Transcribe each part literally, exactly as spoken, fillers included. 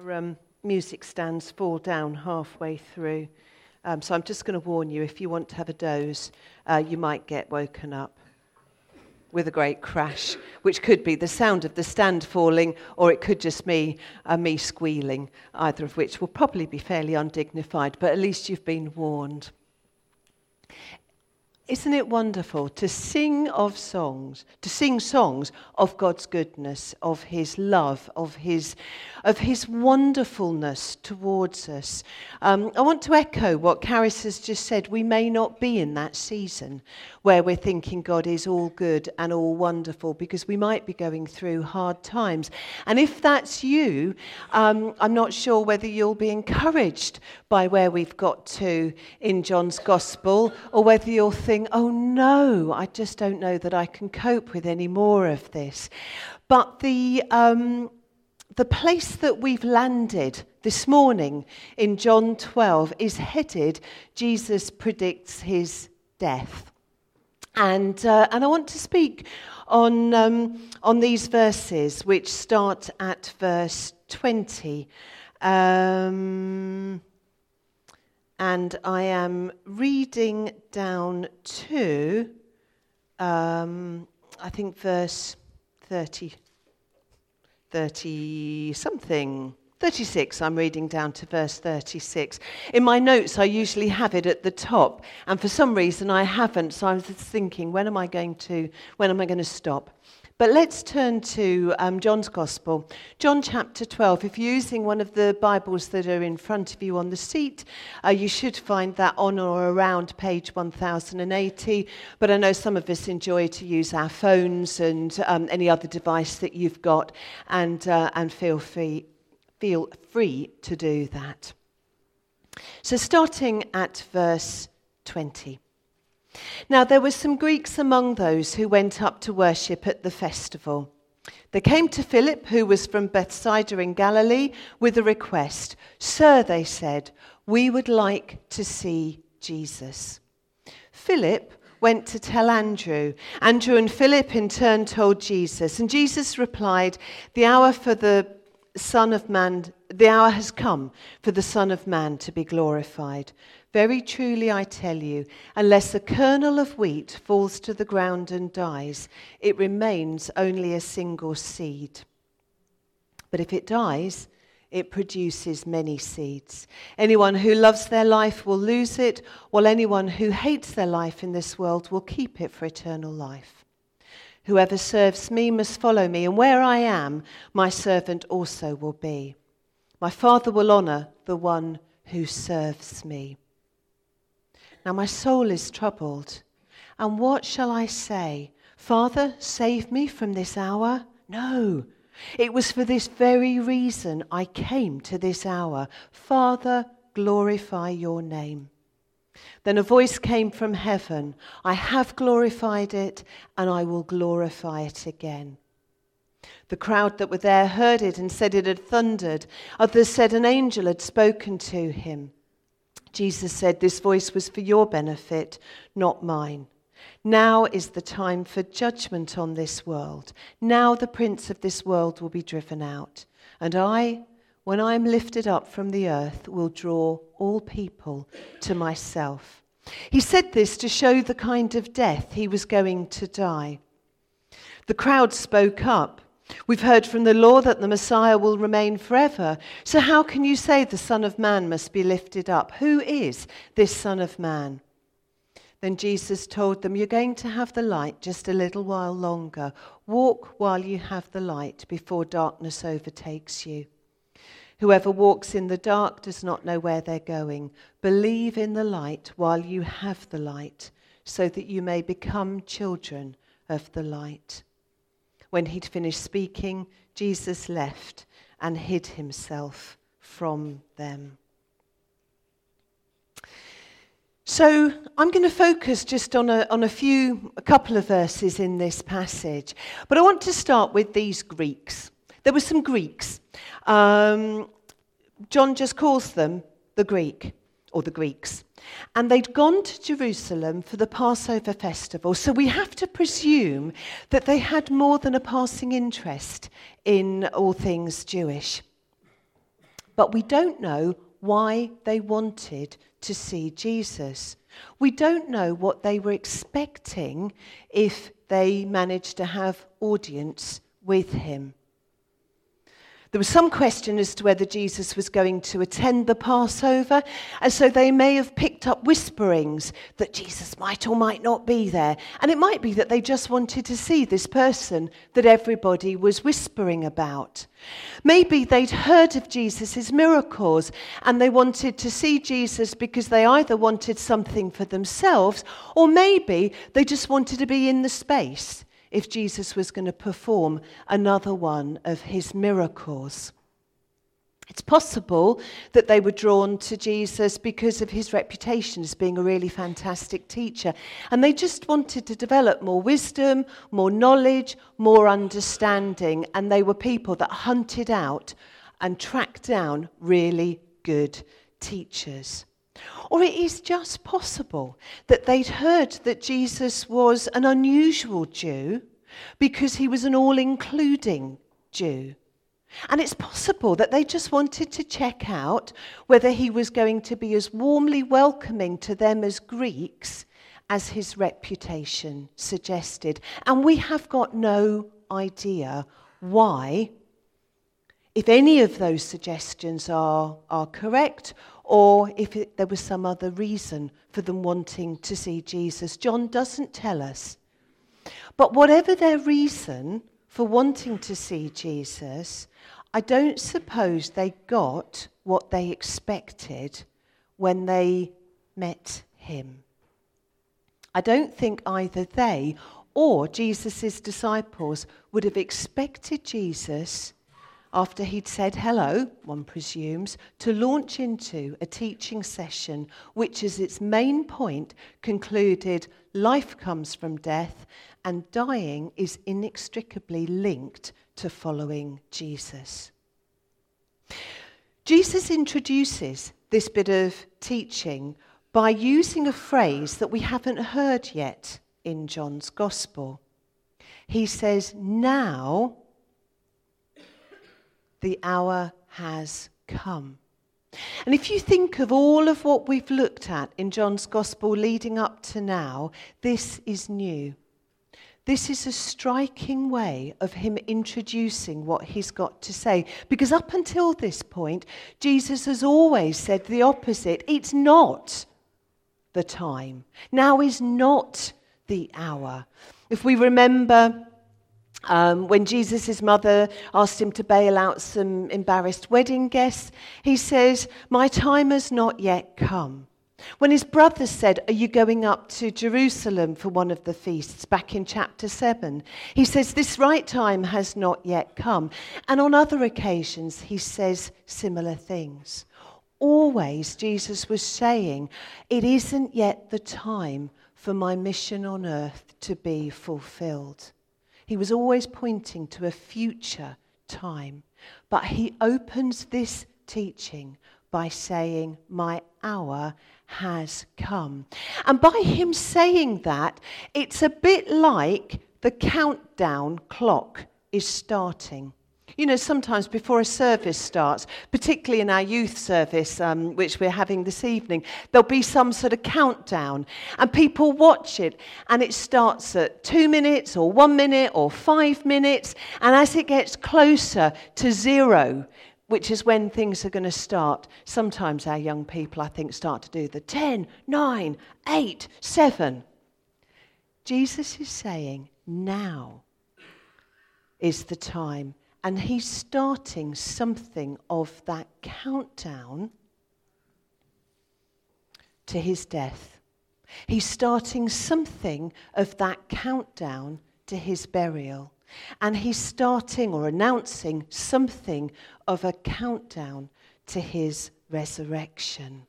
Our um, music stands fall down halfway through. Um, so I'm just going to warn you, if you want to have a doze, uh, you might get woken up with a great crash, which could be the sound of the stand falling, or it could just be uh, me squealing, either of which will probably be fairly undignified, but at least you've been warned. Isn't it wonderful to sing of songs, to sing songs of God's goodness, of his love, of his of his wonderfulness towards us? Um, I want to echo what Caris has just said. We may not be in that season where we're thinking God is all good and all wonderful, because we might be going through hard times. And if that's you, um, I'm not sure whether you'll be encouraged by where we've got to in John's Gospel, or whether you'll think, oh no, I just don't know that I can cope with any more of this. But the um, the place that we've landed this morning in John twelve is headed, Jesus predicts his death. And uh, and I want to speak on um, on these verses, which start at verse twenty. Um, and I am reading down to, um, I think, verse thirty, thirty something. thirty-six, I'm reading down to verse thirty-six. In my notes, I usually have it at the top, and for some reason I haven't, so I was just thinking, when am I going to, when am I going to stop? But let's turn to um, John's Gospel, John chapter twelve. If you're using one of the Bibles that are in front of you on the seat, uh, you should find that on or around page one thousand eighty. But I know some of us enjoy to use our phones and um, any other device that you've got, and uh, and feel free, feel free to do that. So starting at verse twenty. Now there were some Greeks among those who went up to worship at the festival. They came to Philip, who was from Bethsaida in Galilee, with a request. Sir, they said, we would like to see Jesus. Philip went to tell Andrew. Andrew and Philip in turn told Jesus. And Jesus replied, the hour for the Son of Man, the hour has come for the Son of Man to be glorified. Very truly I tell you, unless a kernel of wheat falls to the ground and dies, it remains only a single seed. But if it dies, it produces many seeds. Anyone who loves their life will lose it, while anyone who hates their life in this world will keep it for eternal life. Whoever serves me must follow me, and where I am, my servant also will be. My Father will honor the one who serves me. Now my soul is troubled, and what shall I say? Father, save me from this hour? No, it was for this very reason I came to this hour. Father, glorify your name. Then a voice came from heaven. I have glorified it, and I will glorify it again. The crowd that were there heard it and said it had thundered. Others said an angel had spoken to him. Jesus said, this voice was for your benefit, not mine. Now is the time for judgment on this world. Now the prince of this world will be driven out. And I, when I am lifted up from the earth, will draw all people to myself. He said this to show the kind of death he was going to die. The crowd spoke up. We've heard from the law that the Messiah will remain forever. So how can you say the Son of Man must be lifted up? Who is this Son of Man? Then Jesus told them, you're going to have the light just a little while longer. Walk while you have the light before darkness overtakes you. Whoever walks in the dark does not know where they're going. Believe in the light while you have the light, so that you may become children of the light. When he'd finished speaking, Jesus left and hid himself from them. So I'm going to focus just on a, on a few, a couple of verses in this passage. But I want to start with these Greeks. There were some Greeks. Um, John just calls them the Greek, or the Greeks. And they'd gone to Jerusalem for the Passover festival, so we have to presume that they had more than a passing interest in all things Jewish. But we don't know why they wanted to see Jesus. We don't know what they were expecting if they managed to have audience with him. There was some question as to whether Jesus was going to attend the Passover, and so they may have picked up whisperings that Jesus might or might not be there. And it might be that they just wanted to see this person that everybody was whispering about. Maybe they'd heard of Jesus' miracles, and they wanted to see Jesus because they either wanted something for themselves, or maybe they just wanted to be in the space if Jesus was going to perform another one of his miracles. It's possible that they were drawn to Jesus because of his reputation as being a really fantastic teacher, and they just wanted to develop more wisdom, more knowledge, more understanding, and they were people that hunted out and tracked down really good teachers. Or it is just possible that they'd heard that Jesus was an unusual Jew because he was an all-including Jew. And it's possible that they just wanted to check out whether he was going to be as warmly welcoming to them as Greeks as his reputation suggested. And we have got no idea why, if any of those suggestions are, are correct, or if it, there was some other reason for them wanting to see Jesus. John doesn't tell us. But whatever their reason for wanting to see Jesus, I don't suppose they got what they expected when they met him. I don't think either they or Jesus' disciples would have expected Jesus, after he'd said hello, one presumes, to launch into a teaching session which as its main point concluded life comes from death and dying is inextricably linked to following Jesus. Jesus introduces this bit of teaching by using a phrase that we haven't heard yet in John's Gospel. He says, now the hour has come. And if you think of all of what we've looked at in John's Gospel leading up to now, this is new. This is a striking way of him introducing what he's got to say. Because up until this point, Jesus has always said the opposite. It's not the time. Now is not the hour. If we remember Um, when Jesus' mother asked him to bail out some embarrassed wedding guests, he says, my time has not yet come. When his brothers said, are you going up to Jerusalem for one of the feasts, back in chapter seven, he says, this right time has not yet come. And on other occasions, he says similar things. Always, Jesus was saying, it isn't yet the time for my mission on earth to be fulfilled. He was always pointing to a future time. But he opens this teaching by saying, my hour has come. And by him saying that, it's a bit like the countdown clock is starting. You know, sometimes before a service starts, particularly in our youth service, um, which we're having this evening, there'll be some sort of countdown, and people watch it, and it starts at two minutes, or one minute, or five minutes, and as it gets closer to zero, which is when things are going to start, sometimes our young people, I think, start to do the ten, nine, eight, seven. Jesus is saying, now is the time. And he's starting something of that countdown to his death. He's starting something of that countdown to his burial. And he's starting or announcing something of a countdown to his resurrection.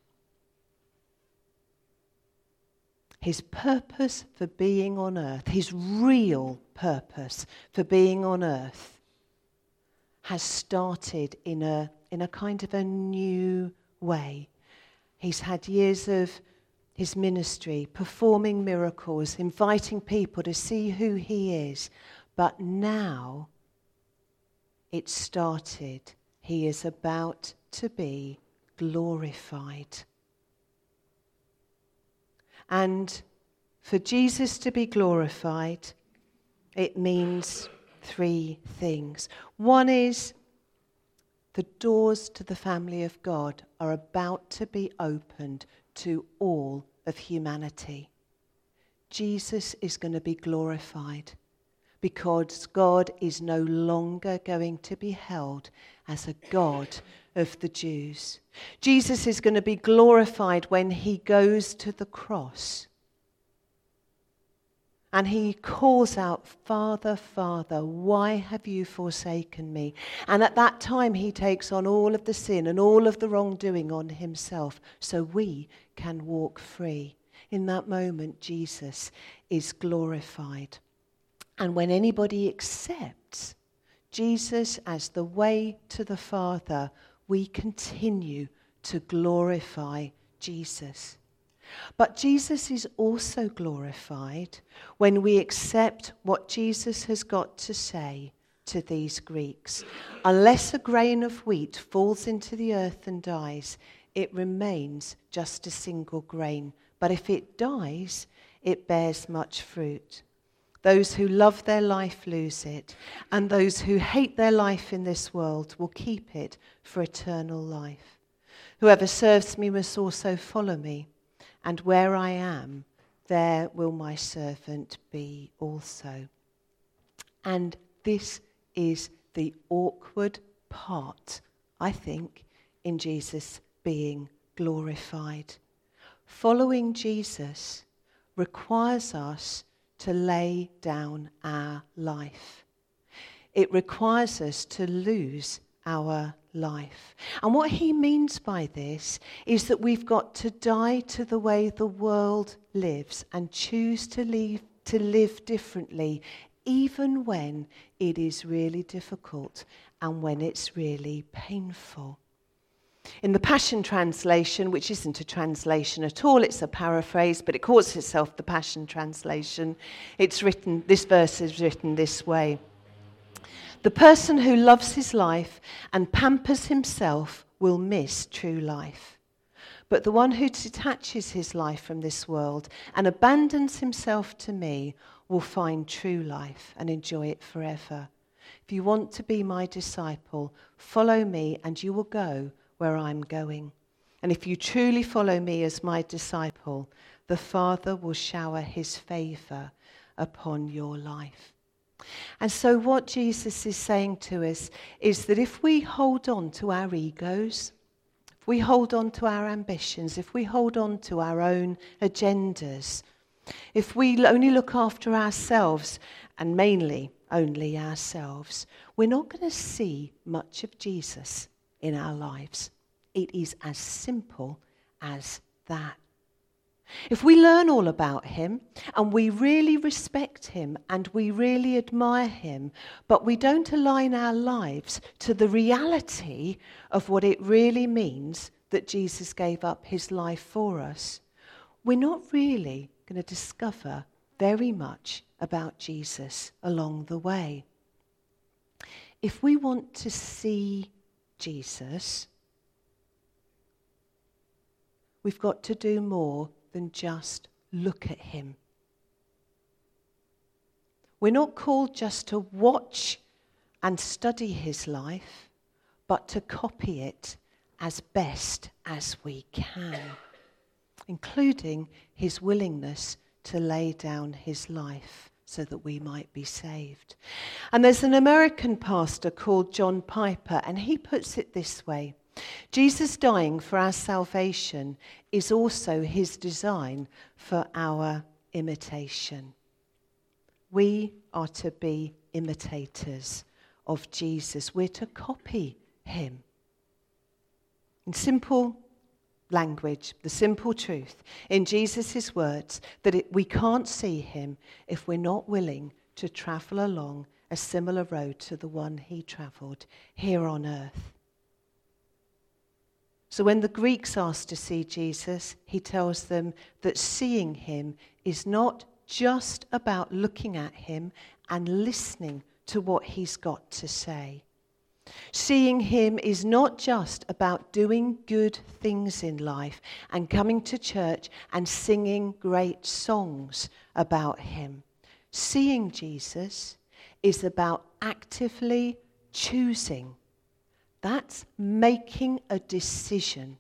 His purpose for being on earth, his real purpose for being on earth, has started in a in a kind of a new way. He's had years of his ministry, performing miracles, inviting people to see who he is. But now it's started. He is about to be glorified. And for Jesus to be glorified, it means three things. One is the doors to the family of God are about to be opened to all of humanity. Jesus is going to be glorified because God is no longer going to be held as a God of the Jews. Jesus is going to be glorified when he goes to the cross and he calls out, "Father, Father, why have you forsaken me?" And at that time he takes on all of the sin and all of the wrongdoing on himself so we can walk free. In that moment, Jesus is glorified. And when anybody accepts Jesus as the way to the Father, we continue to glorify Jesus. But Jesus is also glorified when we accept what Jesus has got to say to these Greeks. Unless a grain of wheat falls into the earth and dies, it remains just a single grain. But if it dies, it bears much fruit. Those who love their life lose it, and those who hate their life in this world will keep it for eternal life. Whoever serves me must also follow me, and where I am, there will my servant be also. And this is the awkward part, I think, in Jesus being glorified. Following Jesus requires us to lay down our life. It requires us to lose our life. And what he means by this is that we've got to die to the way the world lives and choose to live, to live differently, even when it is really difficult and when it's really painful. In the Passion Translation, which isn't a translation at all, it's a paraphrase, but it calls itself the Passion Translation, it's written, this verse is written this way. The person who loves his life and pampers himself will miss true life. But the one who detaches his life from this world and abandons himself to me will find true life and enjoy it forever. If you want to be my disciple, follow me and you will go where I'm going. And if you truly follow me as my disciple, the Father will shower his favor upon your life. And so what Jesus is saying to us is that if we hold on to our egos, if we hold on to our ambitions, if we hold on to our own agendas, if we only look after ourselves, and mainly only ourselves, we're not going to see much of Jesus in our lives. It is as simple as that. If we learn all about him and we really respect him and we really admire him, but we don't align our lives to the reality of what it really means that Jesus gave up his life for us, we're not really going to discover very much about Jesus along the way. If we want to see Jesus, we've got to do more than just look at him. We're not called just to watch and study his life, but to copy it as best as we can, including his willingness to lay down his life so that we might be saved. And there's an American pastor called John Piper, and he puts it this way. Jesus dying for our salvation is also his design for our imitation. We are to be imitators of Jesus. We're to copy him. In simple language, the simple truth, in Jesus' words, that it, we can't see him if we're not willing to travel along a similar road to the one he travelled here on earth. So when the Greeks asked to see Jesus, he tells them that seeing him is not just about looking at him and listening to what he's got to say. Seeing him is not just about doing good things in life and coming to church and singing great songs about him. Seeing Jesus is about actively choosing. That's making a decision.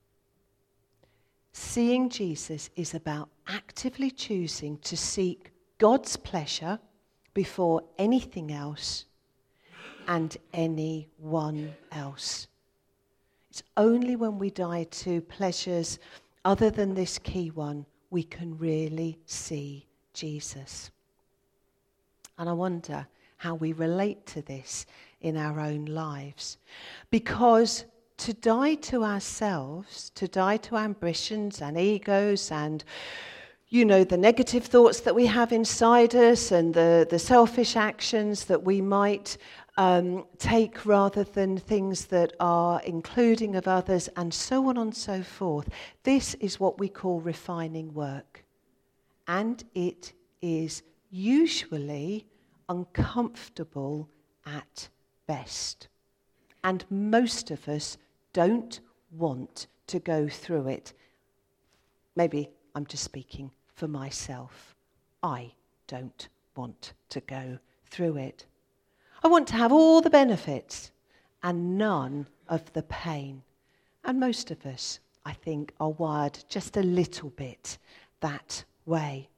Seeing Jesus is about actively choosing to seek God's pleasure before anything else and anyone else. It's only when we die to pleasures other than this key one we can really see Jesus. And I wonder how we relate to this in our own lives. Because to die to ourselves, to die to ambitions and egos and, you know, the negative thoughts that we have inside us and the, the selfish actions that we might um, take rather than things that are including of others and so on and so forth. This is what we call refining work. And it is usually uncomfortable at best. And most of us don't want to go through it. Maybe I'm just speaking for myself. I don't want to go through it. I want to have all the benefits and none of the pain. And most of us, I think, are wired just a little bit that way.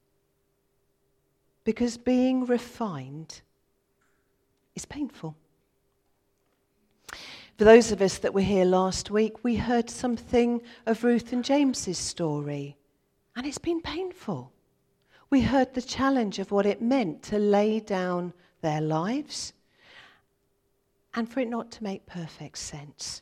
Because being refined is painful. For those of us that were here last week, we heard something of Ruth and James's story, and it's been painful. We heard the challenge of what it meant to lay down their lives and for it not to make perfect sense.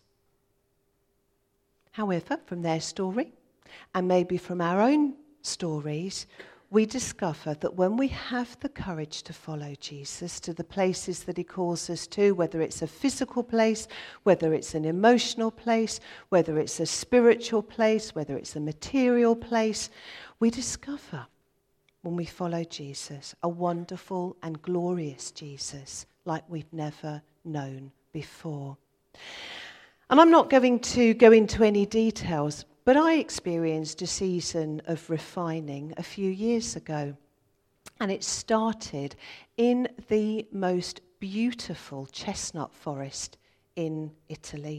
However, from their story, and maybe from our own stories, we discover that when we have the courage to follow Jesus to the places that he calls us to, whether it's a physical place, whether it's an emotional place, whether it's a spiritual place, whether it's a material place, we discover when we follow Jesus a wonderful and glorious Jesus like we've never known before. And I'm not going to go into any details, but I experienced a season of refining a few years ago. And it started in the most beautiful chestnut forest in Italy.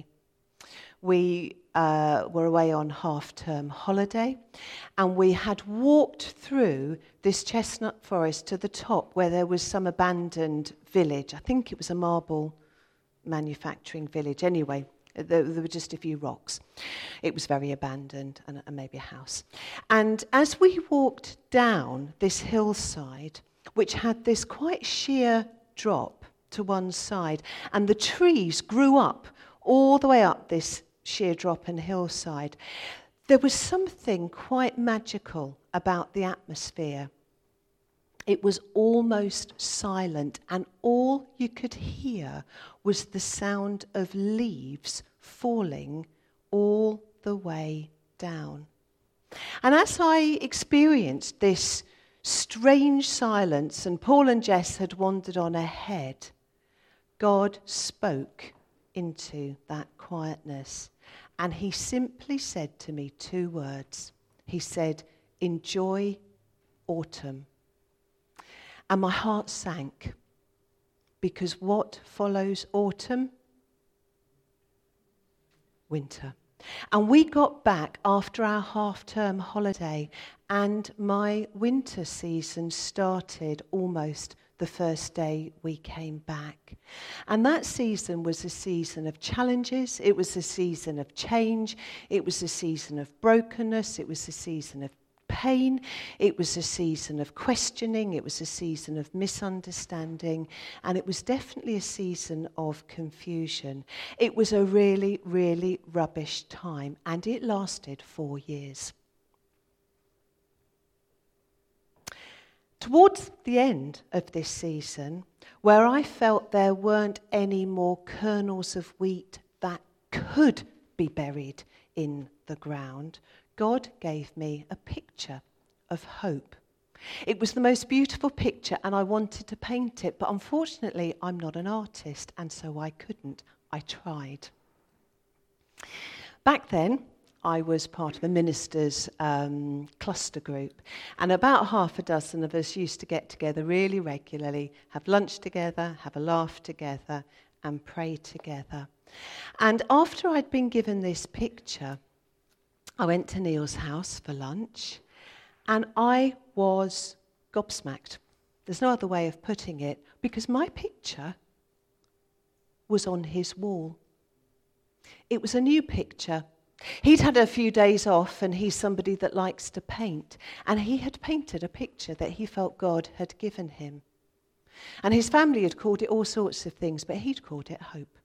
We uh, were away on half-term holiday, and we had walked through this chestnut forest to the top where there was some abandoned village. I think it was a marble manufacturing village. Anyway, There, there were just a few rocks. It was very abandoned, and, and maybe a house. And as we walked down this hillside, which had this quite sheer drop to one side, and the trees grew up all the way up this sheer drop and hillside, there was something quite magical about the atmosphere. It was almost silent, and all you could hear was the sound of leaves falling all the way down. And as I experienced this strange silence, and Paul and Jess had wandered on ahead, God spoke into that quietness, and he simply said to me two words. He said, "Enjoy autumn." And my heart sank, because what follows autumn? Winter. And we got back after our half-term holiday, and my winter season started almost the first day we came back. And that season was a season of challenges. It was a season of change. It was a season of brokenness. It was a season of pain. It was a season of questioning. It was a season of misunderstanding. And it was definitely a season of confusion. It was a really, really rubbish time. And it lasted four years. Towards the end of this season, where I felt there weren't any more kernels of wheat that could be buried in the ground, God gave me a picture of hope. It was the most beautiful picture and I wanted to paint it, but unfortunately I'm not an artist and so I couldn't. I tried. Back then, I was part of a minister's um, cluster group, and about half a dozen of us used to get together really regularly, have lunch together, have a laugh together, and pray together. And after I'd been given this picture, I went to Neil's house for lunch, and I was gobsmacked. There's no other way of putting it, because my picture was on his wall. It was a new picture. He'd had a few days off, and he's somebody that likes to paint, and he had painted a picture that he felt God had given him. And his family had called it all sorts of things, but he'd called it hope.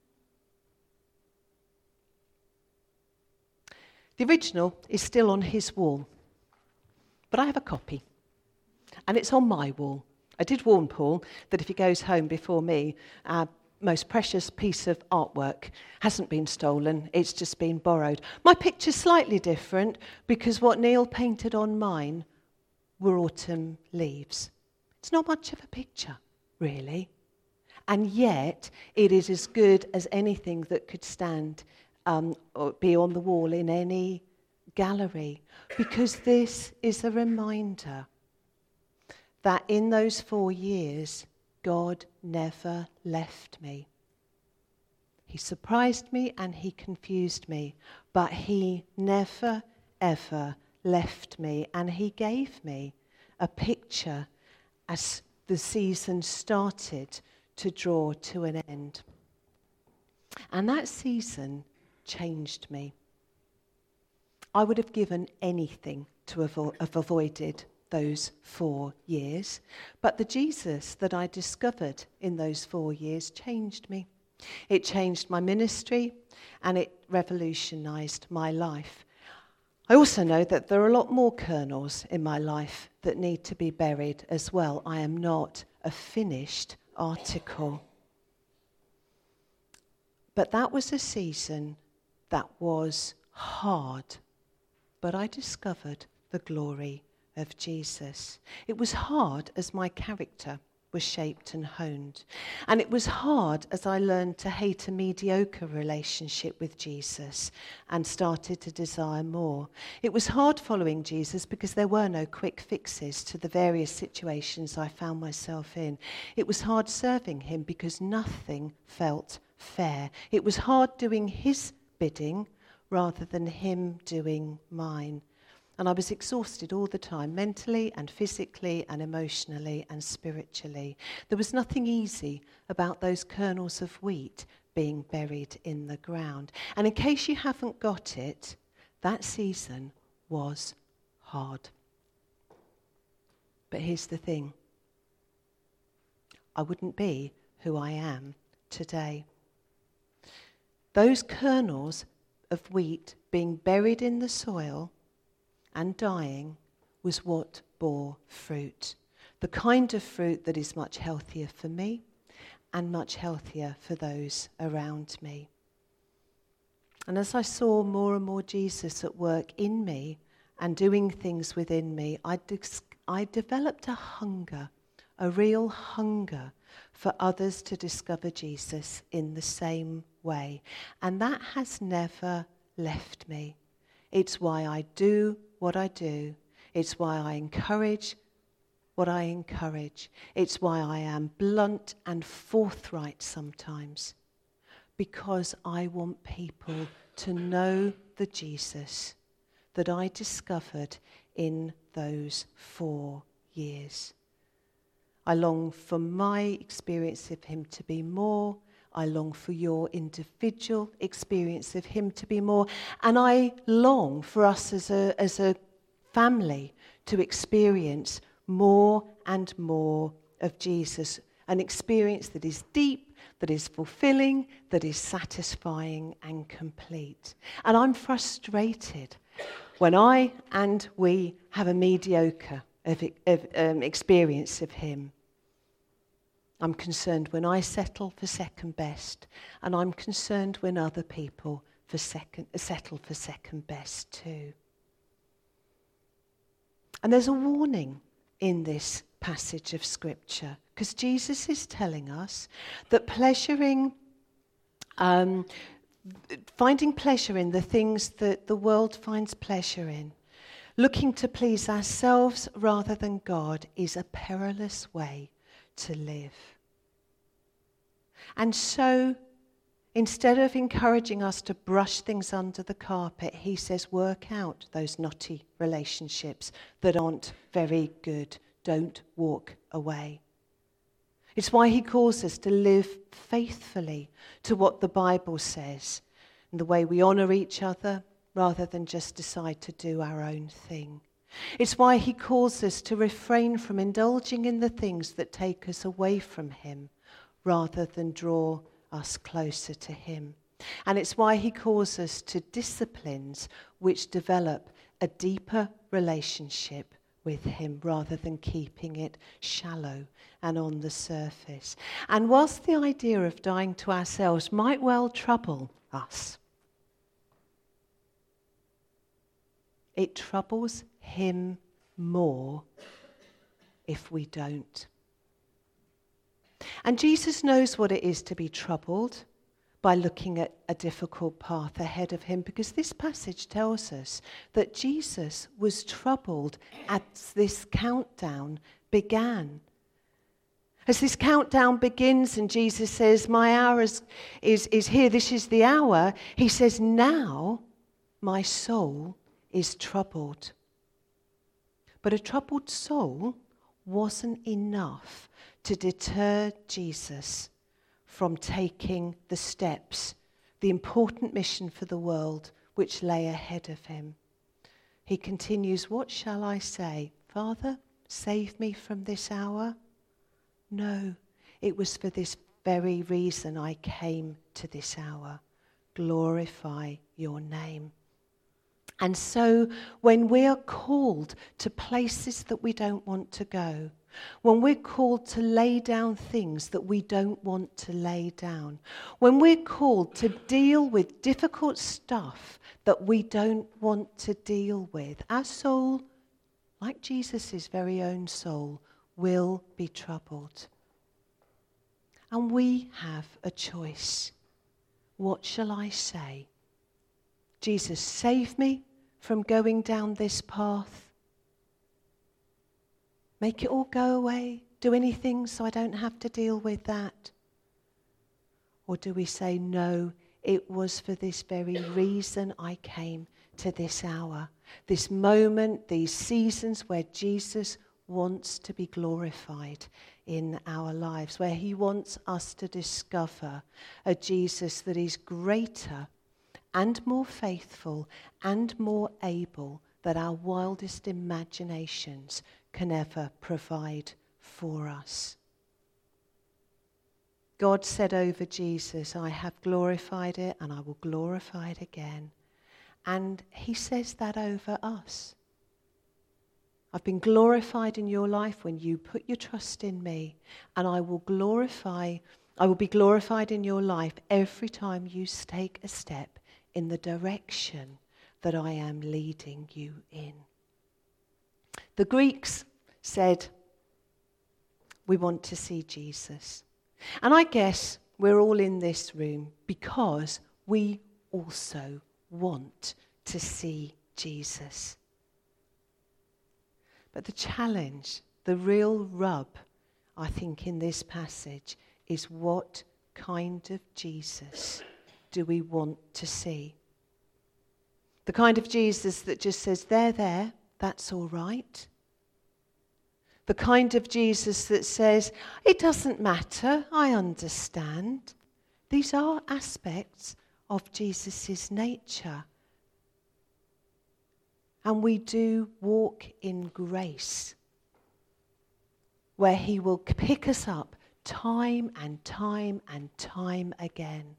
The original is still on his wall, but I have a copy, and it's on my wall. I did warn Paul that if he goes home before me, our most precious piece of artwork hasn't been stolen, it's just been borrowed. My picture's slightly different because what Neil painted on mine were autumn leaves. It's not much of a picture, really, and yet it is as good as anything that could stand um, or be on the wall in any gallery, because this is a reminder that in those four years, God never left me. He surprised me and he confused me, but he never, ever left me. And he gave me a picture as the season started to draw to an end. And that season changed me. I would have given anything to avo- have avoided those four years. But the Jesus that I discovered in those four years changed me. It changed my ministry and it revolutionized my life. I also know that there are a lot more kernels in my life that need to be buried as well. I am not a finished article. But that was a season that was hard. But I discovered the glory of Jesus. It was hard as my character was shaped and honed. And it was hard as I learned to hate a mediocre relationship with Jesus and started to desire more. It was hard following Jesus because there were no quick fixes to the various situations I found myself in. It was hard serving him because nothing felt fair. It was hard doing his bidding rather than him doing mine. And I was exhausted all the time, mentally and physically and emotionally and spiritually. There was nothing easy about those kernels of wheat being buried in the ground. And in case you haven't got it, that season was hard. But here's the thing. I wouldn't be who I am today. Those kernels of wheat being buried in the soil and dying was what bore fruit. The kind of fruit that is much healthier for me and much healthier for those around me. And as I saw more and more Jesus at work in me and doing things within me, I, dis- I developed a hunger, a real hunger for others to discover Jesus in the same way. And that has never left me. It's why I do what I do. It's why I encourage what I encourage. It's why I am blunt and forthright sometimes. Because I want people to know the Jesus that I discovered in those four years. I long for my experience of him to be more. I long for your individual experience of him to be more. And I long for us as a, as a family to experience more and more of Jesus. An experience that is deep, that is fulfilling, that is satisfying and complete. And I'm frustrated when I and we have a mediocre of, of, um, experience of him. I'm concerned when I settle for second best, and I'm concerned when other people for second, settle for second best too. And there's a warning in this passage of Scripture, because Jesus is telling us that pleasuring, um, finding pleasure in the things that the world finds pleasure in, looking to please ourselves rather than God, is a perilous way to live. And so, instead of encouraging us to brush things under the carpet, he says, work out those knotty relationships that aren't very good. Don't walk away. It's why he calls us to live faithfully to what the Bible says, and the way we honour each other rather than just decide to do our own thing. It's why he calls us to refrain from indulging in the things that take us away from him rather than draw us closer to him. And it's why he calls us to disciplines which develop a deeper relationship with him rather than keeping it shallow and on the surface. And whilst the idea of dying to ourselves might well trouble us, it troubles him more if we don't. And Jesus knows what it is to be troubled by looking at a difficult path ahead of him, because this passage tells us that Jesus was troubled as this countdown began. As this countdown begins and Jesus says, my hour is, is, is here, this is the hour, he says, now my soul is troubled. But a troubled soul wasn't enough to deter Jesus from taking the steps, the important mission for the world which lay ahead of him. He continues, what shall I say? Father, save me from this hour? No, it was for this very reason I came to this hour. Glorify your name. And so when we are called to places that we don't want to go, when we're called to lay down things that we don't want to lay down, when we're called to deal with difficult stuff that we don't want to deal with, our soul, like Jesus' very own soul, will be troubled. And we have a choice. What shall I say? Jesus, save me from going down this path. Make it all go away. Do anything so I don't have to deal with that. Or do we say, no, it was for this very reason I came to this hour, this moment, these seasons where Jesus wants to be glorified in our lives, where he wants us to discover a Jesus that is greater and more faithful and more able than our wildest imaginations can ever provide for us. God said over Jesus, I have glorified it and I will glorify it again. And he says that over us. I've been glorified in your life when you put your trust in me, and I will glorify, I will be glorified in your life every time you take a step in the direction that I am leading you in. The Greeks said, we want to see Jesus. And I guess we're all in this room because we also want to see Jesus. But the challenge, the real rub, I think, in this passage is what kind of Jesus do we want to see? The kind of Jesus that just says, there, there, that's all right. The kind of Jesus that says, it doesn't matter, I understand. These are aspects of Jesus' nature. And we do walk in grace, where he will pick us up time and time and time again.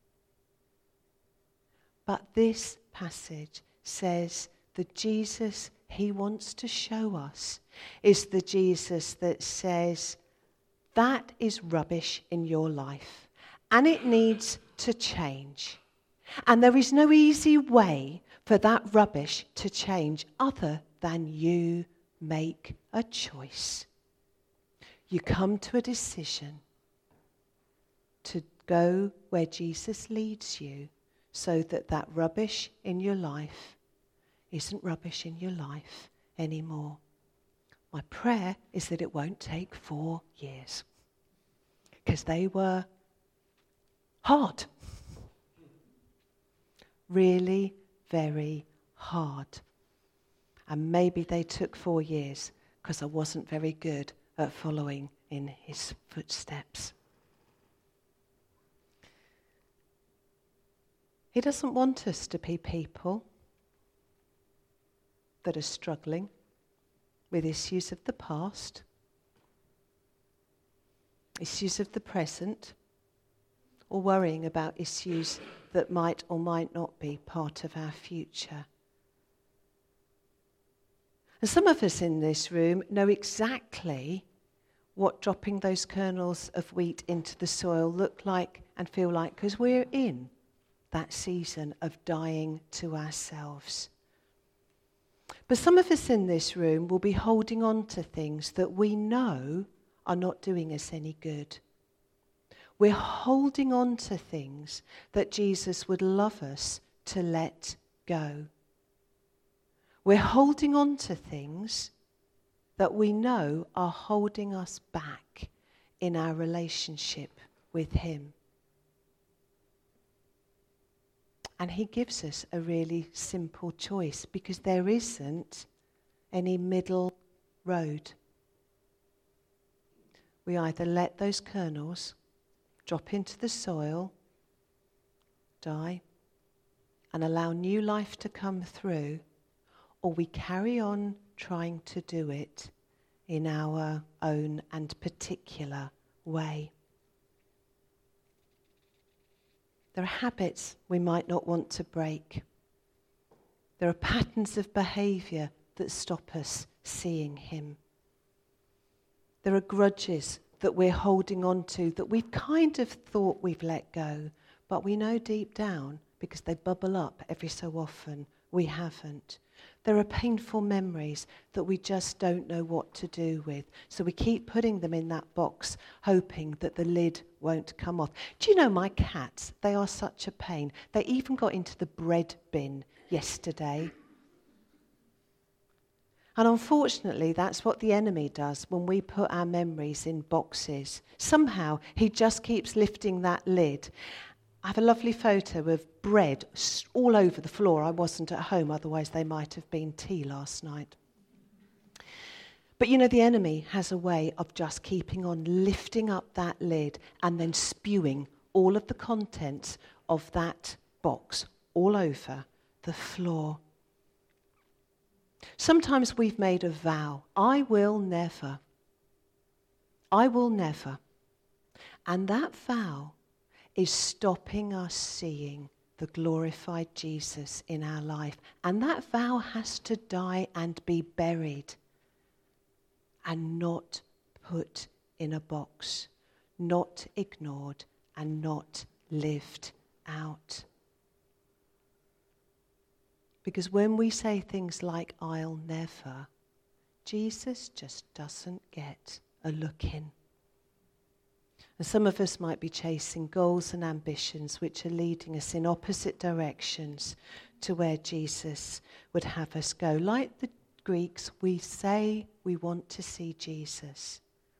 But this passage says that Jesus he wants to show us is the Jesus that says, that is rubbish in your life, and it needs to change. And there is no easy way for that rubbish to change other than you make a choice. You come to a decision to go where Jesus leads you so that that rubbish in your life isn't rubbish in your life anymore. My prayer is that it won't take four years because they were hard. Really very hard. And maybe they took four years because I wasn't very good at following in his footsteps. He doesn't want us to be people that are struggling with issues of the past, issues of the present, or worrying about issues that might or might not be part of our future. And some of us in this room know exactly what dropping those kernels of wheat into the soil look like and feel like, because we're in that season of dying to ourselves. But some of us in this room will be holding on to things that we know are not doing us any good. We're holding on to things that Jesus would love us to let go. We're holding on to things that we know are holding us back in our relationship with him. And he gives us a really simple choice because there isn't any middle road. We either let those kernels drop into the soil, die, and allow new life to come through, or we carry on trying to do it in our own and particular way. There are habits we might not want to break. There are patterns of behaviour that stop us seeing him. There are grudges that we're holding on to that we've kind of thought we've let go, but we know deep down, because they bubble up every so often, we haven't. There are painful memories that we just don't know what to do with. So we keep putting them in that box, hoping that the lid won't come off. Do you know my cats? They are such a pain. They even got into the bread bin yesterday. And unfortunately, that's what the enemy does when we put our memories in boxes. Somehow, he just keeps lifting that lid. I have a lovely photo of bread all over the floor. I wasn't at home, otherwise they might have been tea last night. But you know, the enemy has a way of just keeping on lifting up that lid and then spewing all of the contents of that box all over the floor. Sometimes we've made a vow, I will never. I will never. And that vow is stopping us seeing the glorified Jesus in our life. And that vow has to die and be buried and not put in a box, not ignored and not lived out. Because when we say things like, I'll never, Jesus just doesn't get a look in. And some of us might be chasing goals and ambitions which are leading us in opposite directions to where Jesus would have us go. Like the Greeks, we say we want to see Jesus.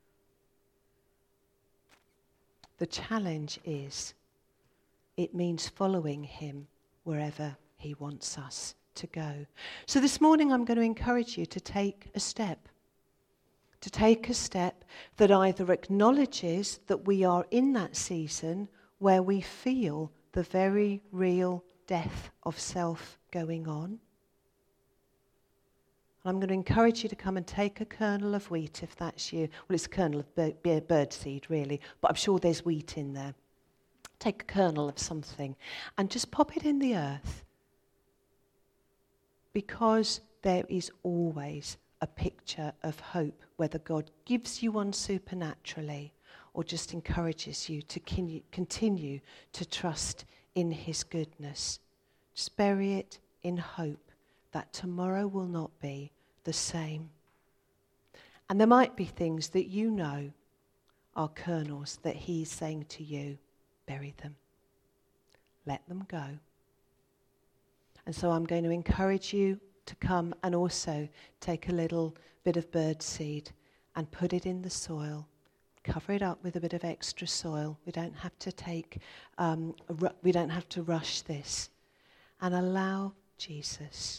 The challenge is, it means following him wherever he wants us to go. So this morning I'm going to encourage you to take a step. To take a step that either acknowledges that we are in that season where we feel the very real death of self going on. And I'm going to encourage you to come and take a kernel of wheat if that's you. Well, it's a kernel of bird, bird seed really, but I'm sure there's wheat in there. Take a kernel of something and just pop it in the earth. Because there is always a picture of hope, whether God gives you one supernaturally or just encourages you to continue to trust in his goodness. Just bury it in hope that tomorrow will not be the same. And there might be things that you know are kernels that he's saying to you, bury them. Let them go. And so I'm going to encourage you to come and also take a little bit of bird seed and put it in the soil. Cover it up with a bit of extra soil. We don't have to take, um, ru- we don't have to rush this. And allow Jesus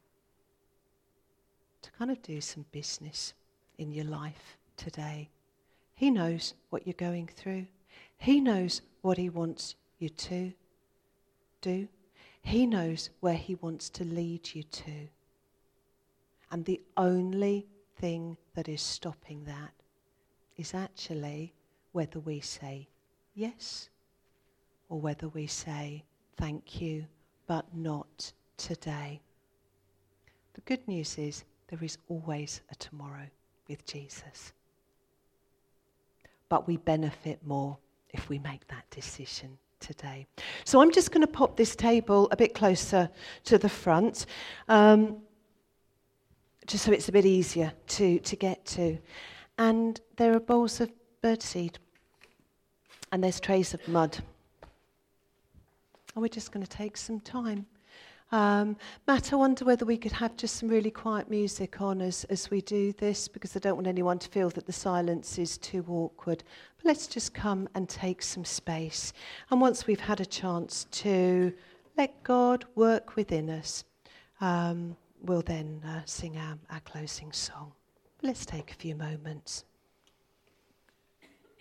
to kind of do some business in your life today. He knows what you're going through. He knows what he wants you to do. He knows where he wants to lead you to. And the only thing that is stopping that is actually whether we say yes or whether we say thank you, but not today. The good news is there is always a tomorrow with Jesus. But we benefit more if we make that decision today. So I'm just going to pop this table a bit closer to the front, um, just so it's a bit easier to, to get to. And there are bowls of birdseed, and there's trays of mud. And we're just going to take some time. Um, Matt, I wonder whether we could have just some really quiet music on as, as we do this, because I don't want anyone to feel that the silence is too awkward. But let's just come and take some space. And once we've had a chance to let God work within us, um, we'll then uh, sing our, our closing song. Let's take a few moments.